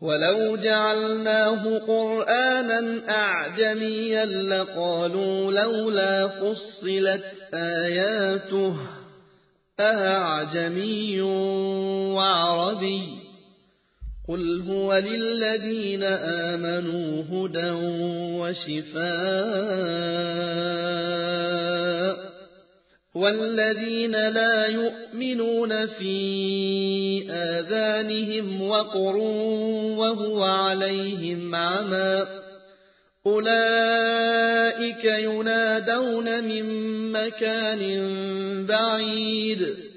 ولو جعلناه قرآنا أعجميا لقالوا لولا فصلت آياته أأعجمي وعربي قل هو للذين آمنوا هدى وشفاء والذين لا يؤمنون في آذانهم وقر وهو عليهم عمى أولئك ينادون من مكان بعيد